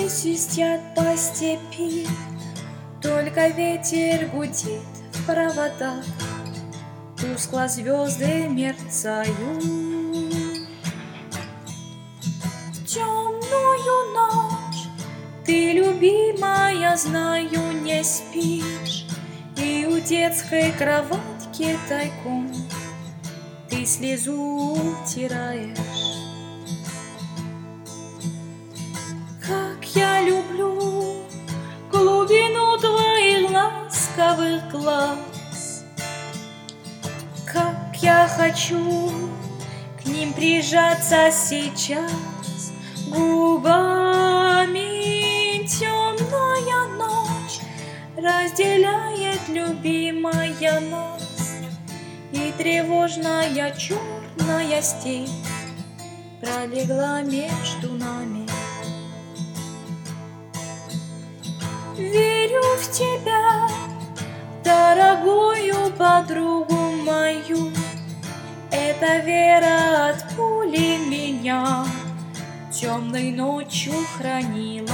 свистят по степи, только ветер гудит в проводах, тускло звезды мерцают. В темную ночь ты, любимая, знаю, не спишь, и у детской кроватки тайком ты слезу утираешь. Как я люблю глубину твоих ласковых глаз, как я хочу к ним прижаться сейчас губами. Темная ночь разделяет, любимая, нас, и тревожная черная степь пролегла между нами. Верю в тебя, дорогую подругу мою, эта вера от пули меня темной ночью хранила.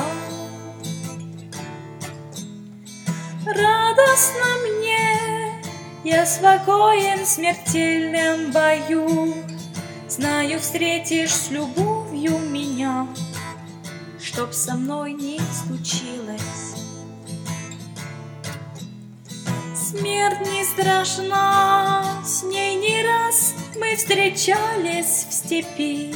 Радостно мне, я спокоен в смертельном бою, знаю, встретишь с любовью меня, чтоб со мной не случилось. Смерть не страшна, с ней не раз мы встречались в степи.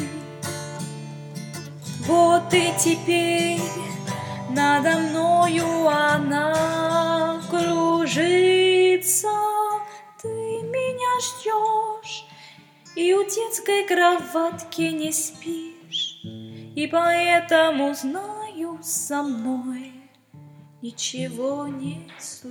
Вот и теперь надо мною она кружится. Ты меня ждешь и у детской кроватки не спишь, и поэтому знаю, со мной ничего не случится.